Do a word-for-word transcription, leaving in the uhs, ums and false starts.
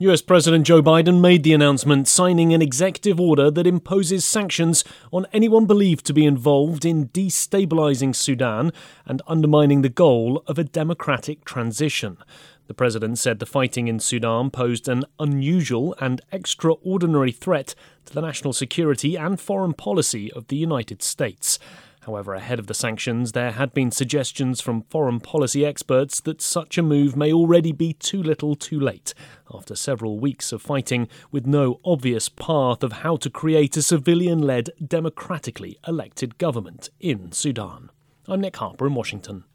U S President Joe Biden made the announcement, signing an executive order that imposes sanctions on anyone believed to be involved in destabilizing Sudan and undermining the goal of a democratic transition. The president said the fighting in Sudan posed an unusual and extraordinary threat to the national security and foreign policy of the United States. However, ahead of the sanctions, there had been suggestions from foreign policy experts that such a move may already be too little too late, after several weeks of fighting with no obvious path of how to create a civilian-led, democratically elected government in Sudan. I'm Nick Harper in Washington.